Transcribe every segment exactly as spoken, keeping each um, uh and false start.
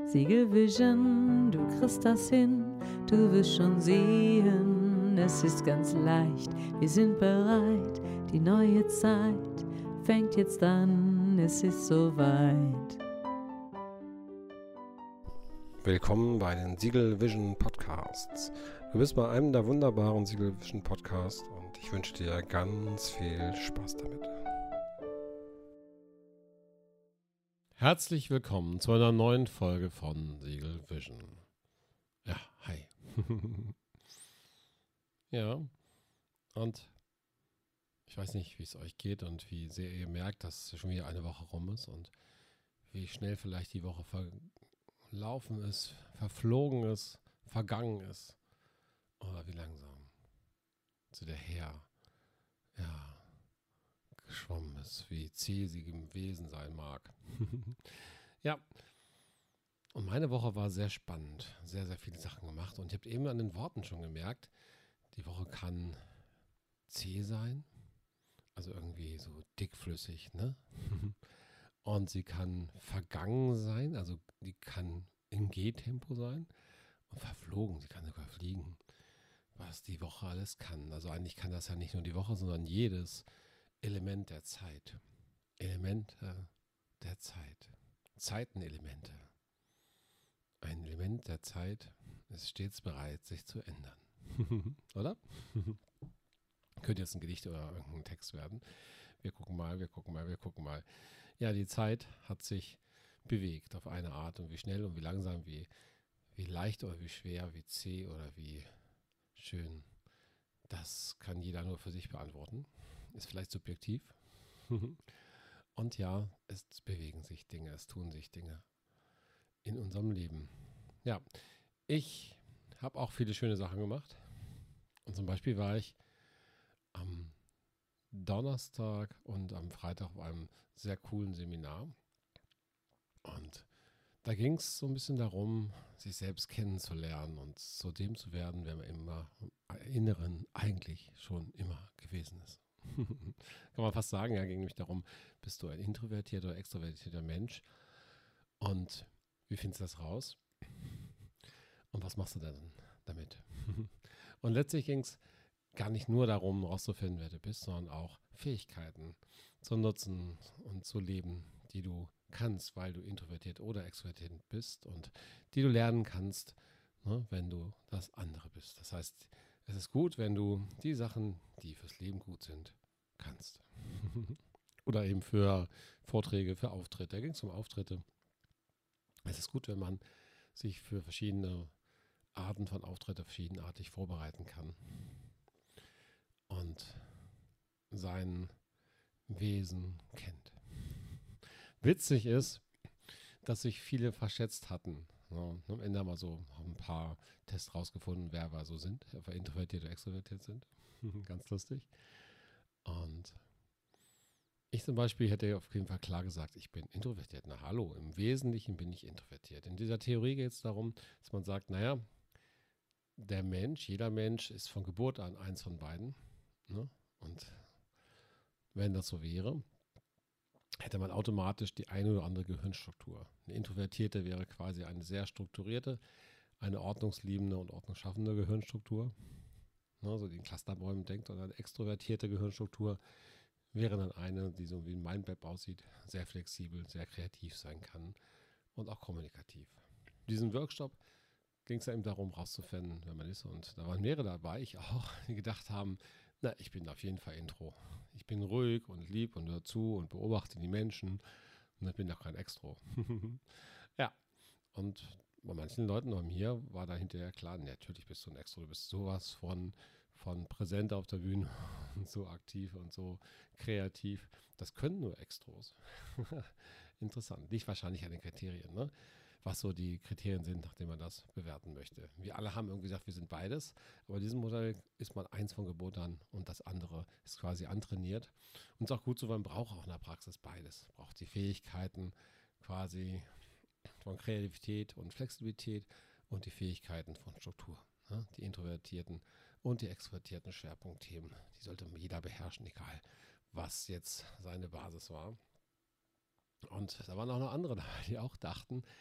Siegel Vision, du kriegst das hin, du wirst schon sehen, es ist ganz leicht, wir sind bereit, die neue Zeit fängt jetzt an, es ist soweit. Willkommen bei den Siegel Vision Podcasts. Du bist bei einem der wunderbaren Siegel Vision Podcasts und ich wünsche dir ganz viel Spaß damit. Herzlich willkommen zu einer neuen Folge von Siegel Vision. Ja, hi. Ja, und ich weiß nicht, wie es euch geht und wie sehr ihr merkt, dass schon wieder eine Woche rum ist und wie schnell vielleicht die Woche verlaufen ist, verflogen ist, vergangen ist oder wie langsam zu der her, ja, geschwommen ist, wie zäh sie gewesen sein mag. Ja, und meine Woche war sehr spannend, sehr, sehr viele Sachen gemacht und ihr habt eben an den Worten schon gemerkt, die Woche kann zäh sein, also irgendwie so dickflüssig, ne? Und sie kann vergangen sein, also die kann in Gehtempo sein und verflogen, sie kann sogar fliegen, was die Woche alles kann. Also eigentlich kann das ja nicht nur die Woche, sondern jedes Element der Zeit. Elemente der Zeit. Zeitenelemente. Ein Element der Zeit ist stets bereit, sich zu ändern. Oder? Könnte jetzt ein Gedicht oder irgendein Text werden. Wir gucken mal, wir gucken mal, wir gucken mal. Ja, die Zeit hat sich bewegt auf eine Art und wie schnell und wie langsam, wie, wie leicht oder wie schwer, wie zäh oder wie schön. Das kann jeder nur für sich beantworten. Ist vielleicht subjektiv. Und ja, es bewegen sich Dinge, es tun sich Dinge in unserem Leben. Ja, ich habe auch viele schöne Sachen gemacht. Und zum Beispiel war ich am Donnerstag und am Freitag auf einem sehr coolen Seminar. Und da ging es so ein bisschen darum, sich selbst kennenzulernen und zu dem zu werden, wer man immer im Inneren eigentlich schon immer gewesen ist. Kann man fast sagen, ja, ging nämlich darum, bist du ein introvertierter oder extrovertierter Mensch und wie findest du das raus und was machst du denn damit? Und letztlich ging es gar nicht nur darum, rauszufinden, wer du bist, sondern auch Fähigkeiten zu nutzen und zu leben, die du kannst, weil du introvertiert oder extrovertiert bist und die du lernen kannst, ne, wenn du das andere bist. Das heißt, es ist gut, wenn du die Sachen, die fürs Leben gut sind, kannst. Oder eben für Vorträge, für Auftritte. Da ging es um Auftritte. Es ist gut, wenn man sich für verschiedene Arten von Auftritte verschiedenartig vorbereiten kann und sein Wesen kennt. Witzig ist, dass sich viele verschätzt hatten. Ja, am Ende haben wir so ein paar Tests rausgefunden, wer wir so sind, ob wir introvertiert oder extrovertiert sind. Ganz lustig. Und ich zum Beispiel hätte auf jeden Fall klar gesagt, ich bin introvertiert. Na hallo, im Wesentlichen bin ich introvertiert. In dieser Theorie geht es darum, dass man sagt, naja, der Mensch, jeder Mensch ist von Geburt an eins von beiden. Ne? Und wenn das so wäre, hätte man automatisch die eine oder andere Gehirnstruktur. Eine Introvertierte wäre quasi eine sehr strukturierte, eine ordnungsliebende und ordnungsschaffende Gehirnstruktur, ne, so die in Clusterbäumen denkt, und eine extrovertierte Gehirnstruktur wäre dann eine, die so wie ein Mindmap aussieht, sehr flexibel, sehr kreativ sein kann und auch kommunikativ. In diesem Workshop ging es ja eben darum, rauszufinden, wer man ist, und da waren mehrere dabei, ich auch, die gedacht haben, na, ich bin auf jeden Fall Intro. Ich bin ruhig und lieb und höre zu und beobachte die Menschen und ich bin doch kein Extro. Ja, und bei manchen Leuten, bei mir, war da hinterher klar, natürlich bist du ein Extro, du bist sowas von, von präsent auf der Bühne und so aktiv und so kreativ. Das können nur Extros. Interessant, liegt wahrscheinlich an den Kriterien, ne? Was so die Kriterien sind, nachdem man das bewerten möchte. Wir alle haben irgendwie gesagt, wir sind beides, aber in diesem Modell ist man eins von Geburt an und das andere ist quasi antrainiert. Und es ist auch gut so, man braucht auch in der Praxis beides. Man braucht die Fähigkeiten quasi von Kreativität und Flexibilität und die Fähigkeiten von Struktur. Ne? Die introvertierten und die extrovertierten Schwerpunktthemen, die sollte jeder beherrschen, egal was jetzt seine Basis war. Und da waren auch noch andere dabei, die auch dachten,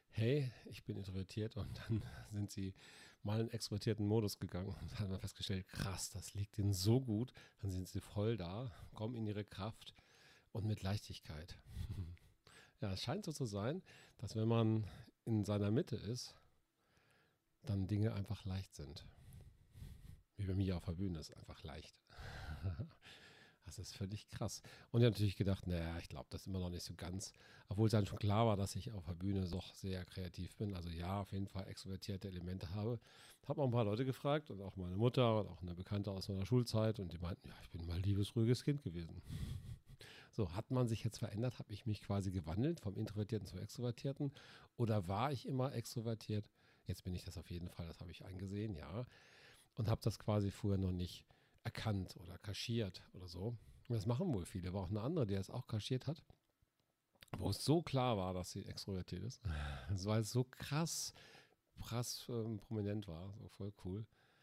hey, ich bin introvertiert, und dann sind sie mal in einen extrovertierten Modus gegangen und haben dann festgestellt, krass, das liegt ihnen so gut, dann sind sie voll da, kommen in ihre Kraft und mit Leichtigkeit. Ja, es scheint so zu sein, dass wenn man in seiner Mitte ist, dann Dinge einfach leicht sind. Wie bei mir auf der Bühne ist einfach leicht. Das ist völlig krass. Und ich habe natürlich gedacht, naja, ich glaube, das ist immer noch nicht so ganz. Obwohl es dann schon klar war, dass ich auf der Bühne doch sehr kreativ bin. Also ja, auf jeden Fall extrovertierte Elemente habe. Habe auch ein paar Leute gefragt und auch meine Mutter und auch eine Bekannte aus meiner Schulzeit. Und die meinten, ja, ich bin mal ein liebes, ruhiges Kind gewesen. So, hat man sich jetzt verändert? Habe ich mich quasi gewandelt vom Introvertierten zum Extrovertierten? Oder war ich immer extrovertiert? Jetzt bin ich das auf jeden Fall, das habe ich eingesehen, ja. Und habe das quasi früher noch nicht erkannt oder kaschiert oder so. Und das machen wohl viele. War auch eine andere, die das auch kaschiert hat, wo es so klar war, dass sie extrovertiert ist. Weil es so krass, krass ähm, prominent war. So voll cool.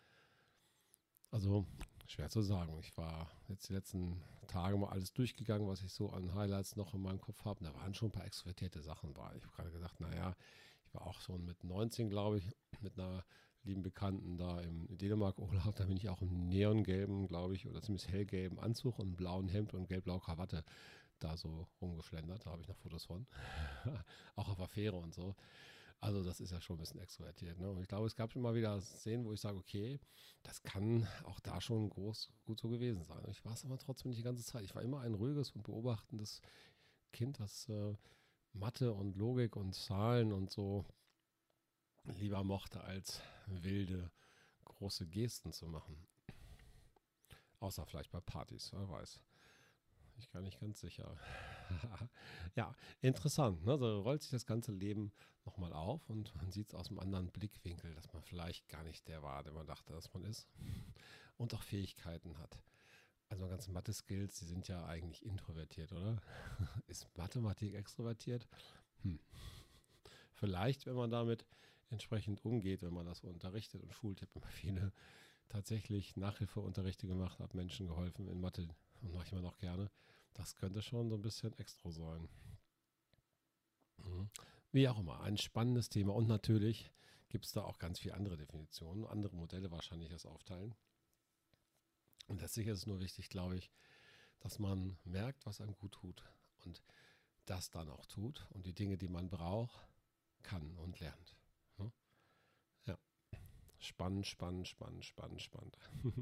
Also schwer zu sagen. Ich war jetzt die letzten Tage mal alles durchgegangen, was ich so an Highlights noch in meinem Kopf habe. Da waren schon ein paar extrovertierte Sachen bei. Ich habe gerade gesagt, naja, ich war auch schon mit neunzehn, glaube ich, mit einer lieben Bekannten da im Dänemark Urlaub. Da bin ich auch im neongelben, glaube ich, oder zumindest hellgelben Anzug und einem blauen Hemd und gelb-blau Krawatte da so rumgeschlendert. Da habe ich noch Fotos von. Auch auf der Fähre und so. Also das ist ja schon ein bisschen extrovertiert. Ne? Und ich glaube, es gab schon mal wieder Szenen, wo ich sage, okay, das kann auch da schon groß gut so gewesen sein. Ich war es aber trotzdem nicht die ganze Zeit. Ich war immer ein ruhiges und beobachtendes Kind, das äh, Mathe und Logik und Zahlen und so lieber mochte, als wilde, große Gesten zu machen. Außer vielleicht bei Partys, wer weiß. Ich gar nicht ganz sicher. Ja, interessant. Ne? So rollt sich das ganze Leben nochmal auf und man sieht es aus einem anderen Blickwinkel, dass man vielleicht gar nicht der war, der man dachte, dass man ist. Und auch Fähigkeiten hat. Also ganze Mathe-Skills, die sind ja eigentlich introvertiert, oder? Ist Mathematik extrovertiert? Hm. Vielleicht, wenn man damit entsprechend umgeht, wenn man das unterrichtet und schult. Ich habe immer viele tatsächlich Nachhilfeunterrichte gemacht, habe Menschen geholfen in Mathe und mache ich immer noch gerne. Das könnte schon so ein bisschen extra sein. Mhm. Wie auch immer, ein spannendes Thema. Und natürlich gibt es da auch ganz viele andere Definitionen, andere Modelle wahrscheinlich das aufteilen. Und letztlich ist es nur wichtig, glaube ich, dass man merkt, was einem gut tut und das dann auch tut und die Dinge, die man braucht, kann und lernt. Ne? Ja, spannend, spannend, spannend, spannend, spannend.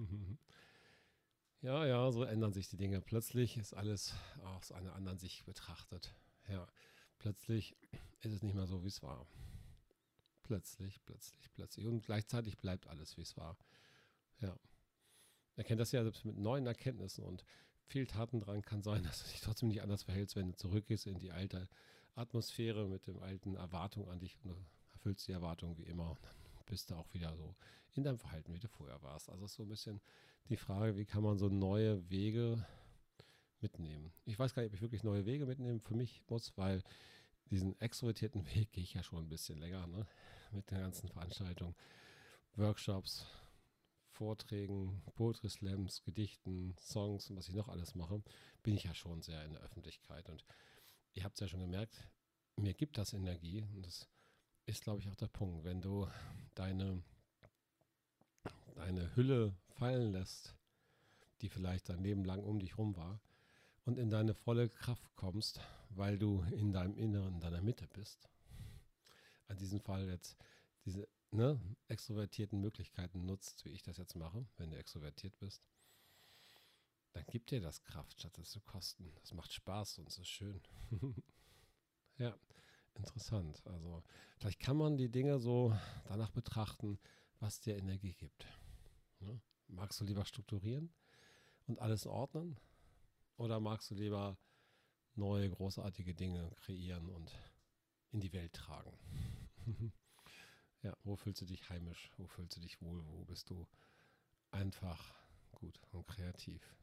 Ja, ja, so ändern sich die Dinge. Plötzlich ist alles aus einer anderen Sicht betrachtet. Ja, plötzlich ist es nicht mehr so, wie es war. Plötzlich, plötzlich, plötzlich. Und gleichzeitig bleibt alles, wie es war. Ja. Er kennt das ja selbst mit neuen Erkenntnissen und viel Taten dran kann sein, dass du dich trotzdem nicht anders verhältst, wenn du zurückgehst in die alte Atmosphäre mit den alten Erwartungen an dich und du erfüllst die Erwartungen wie immer und dann bist du auch wieder so in deinem Verhalten, wie du vorher warst. Also es ist so ein bisschen die Frage, wie kann man so neue Wege mitnehmen. Ich weiß gar nicht, ob ich wirklich neue Wege mitnehmen für mich muss, weil diesen extrovertierten Weg gehe ich ja schon ein bisschen länger, ne? Mit den ganzen Veranstaltungen, Workshops, Vorträgen, Poetry Slams, Gedichten, Songs und was ich noch alles mache, bin ich ja schon sehr in der Öffentlichkeit. Und ihr habt es ja schon gemerkt, mir gibt das Energie und das ist, glaube ich, auch der Punkt. Wenn du deine, deine Hülle fallen lässt, die vielleicht dein Leben lang um dich rum war, und in deine volle Kraft kommst, weil du in deinem Inneren, in deiner Mitte bist, an diesem Fall jetzt diese ne, extrovertierten Möglichkeiten nutzt, wie ich das jetzt mache, wenn du extrovertiert bist, dann gibt dir das Kraft, statt es zu kosten. Das macht Spaß und es ist schön. Ja, interessant. Also vielleicht kann man die Dinge so danach betrachten, was dir Energie gibt. Ne? Magst du lieber strukturieren und alles ordnen? Oder magst du lieber neue, großartige Dinge kreieren und in die Welt tragen? Ja, wo fühlst du dich heimisch? Wo fühlst du dich wohl? Wo bist du einfach gut und kreativ?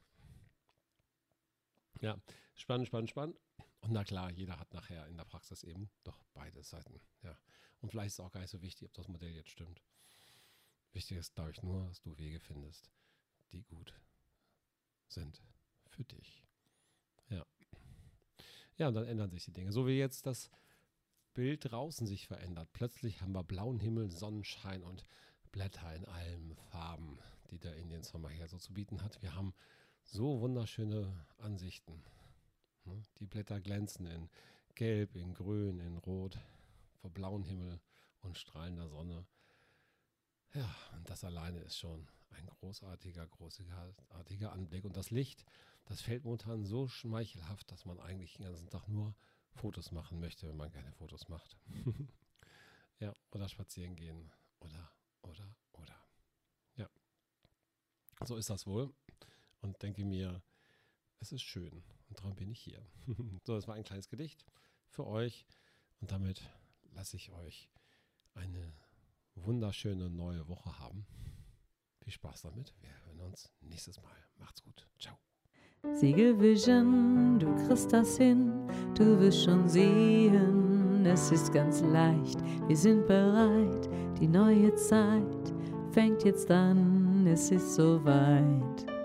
Ja, spannend, spannend, spannend. Und na klar, jeder hat nachher in der Praxis eben doch beide Seiten. Ja. Und vielleicht ist es auch gar nicht so wichtig, ob das Modell jetzt stimmt. Wichtig ist, glaube ich, nur, dass du Wege findest, die gut sind für dich. Ja. Ja, und dann ändern sich die Dinge. So wie jetzt das Bild draußen sich verändert. Plötzlich haben wir blauen Himmel, Sonnenschein und Blätter in allen Farben, die der Indian Summer hier so zu bieten hat. Wir haben so wunderschöne Ansichten. Die Blätter glänzen in Gelb, in Grün, in Rot, vor blauem Himmel und strahlender Sonne. Ja, und das alleine ist schon ein großartiger, großartiger Anblick. Und das Licht, das fällt momentan so schmeichelhaft, dass man eigentlich den ganzen Tag nur Fotos machen möchte, wenn man keine Fotos macht. Ja, oder spazieren gehen oder, oder, oder. Ja, so ist das wohl. Und denke mir, es ist schön und darum bin ich hier. So, das war ein kleines Gedicht für euch und damit lasse ich euch eine wunderschöne neue Woche haben. Viel Spaß damit. Wir hören uns nächstes Mal. Macht's gut. Ciao. Siegel Vision, du kriegst das hin, du wirst schon sehen, es ist ganz leicht, wir sind bereit, die neue Zeit fängt jetzt an, es ist soweit.